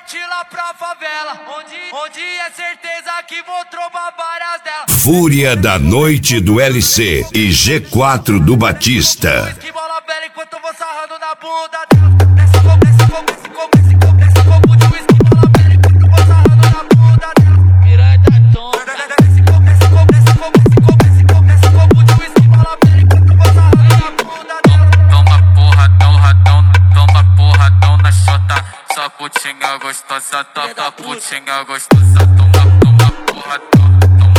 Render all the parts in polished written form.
parte lá pra favela, onde é certeza que vou trombar várias delas. Fúria da noite do LC e G4 do Batista. Que bola velha enquanto eu vou sarrando na bunda dela. Desce combo de whisky, bola velha enquanto eu vou sarrando na bunda dela. Piranha tonta. Desce combo de whisky, bola velha enquanto eu vou sarrando na bunda dela. Toma porradão na chota. Só putinha gostosa, toca putinha gostosa. Toma porradão.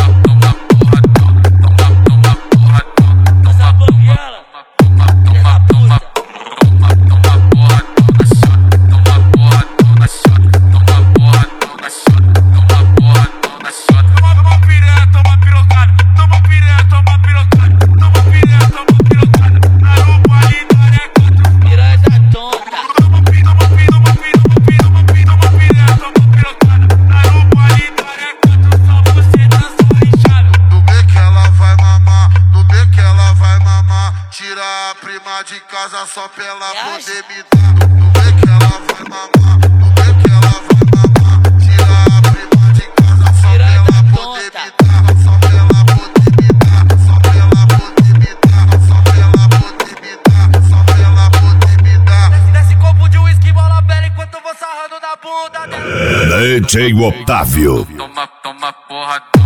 Tira a prima de casa só pra ela poder me dar. No vê que ela vai mamar, no vê que ela vai mamar. Tira a prima de casa só pra ela poder me dar. Só pra ela poder me dar, só pra ela poder me dar. Só pra ela poder me dar, só pra ela poder me dar. Desce combo de whisky, bola velha enquanto eu vou sarrando na bunda dela. DJ Otávio. Toma porradão.